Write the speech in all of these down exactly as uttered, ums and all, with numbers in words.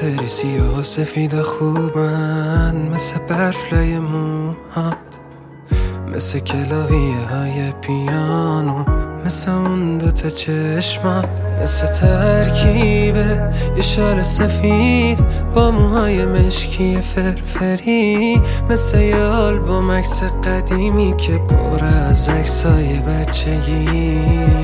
سری سیاه و سفید خوبن، مثل برف لای موهات، مثل کلاویه های پیانو، مثل اون دوتا چشمات، مثل ترکیبه یه شال سفید با موهای مشکی فرفری، مثل یه آلبوم عکس قدیمی که پر از عکسای بچگی.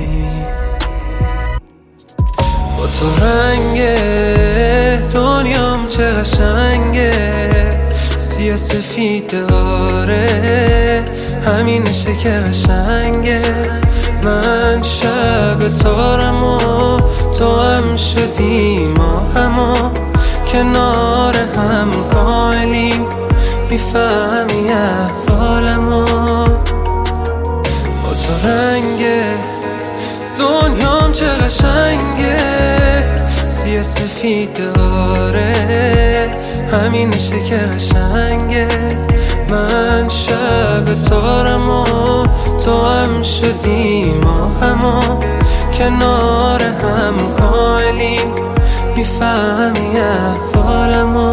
با تو رنگ دنیام چه قشنگه، سیاه سفید داره، همینشه که قشنگه. من شب تارم و تو هم شدی، ما همو کنار هم کاملیم، میفهمی احوالمو. با تو رنگ دنیام چه قشنگه، سیاه سفید داره، همینشه که قشنگه. من شب تارم و تو هم شدی، ما همو کنار هم کاملیم، میفهمی احوالمو.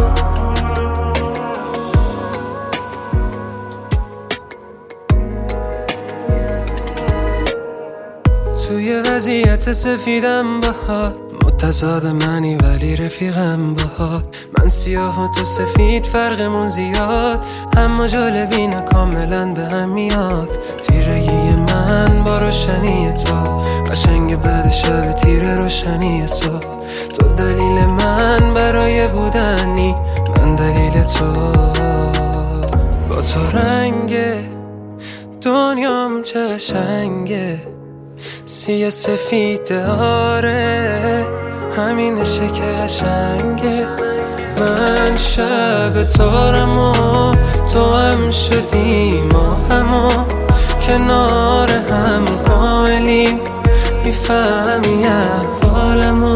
توی وضعیت سفیدم باهات، متضاد منی ولی رفیقم باهات. من سیاه و تو سفید، فرقمون زیاد، اما جالبینه کاملا به هم میاد. تیرگی من با روشنی تو، قشنگ بعد شب تیر روشنی صبح. تو دلیل من برای بودنی، من دلیل تو. با تو رنگ دنیام چه قشنگه، سیاه سفید داره، همینشه که قشنگه. من شب تارم و تو هم شدی، ما همو کنار هم کاملیم، میفهمی احوالمو.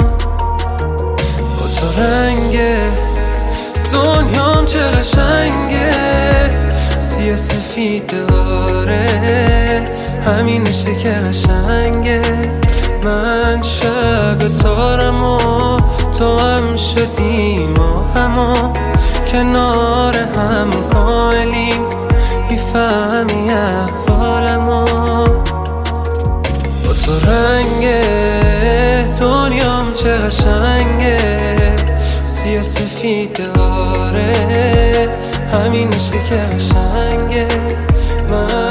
با تو رنگ دنیام چه قشنگه، سیاه سفید داره، همینشه که قشنگه. من شب تارم و تو هم شدی، ما همو کنار هم کاملیم، میفهمی احوالمو. با تو رنگ دنیام چه قشنگه، سیاه سفید داره، همینشه که قشنگه. من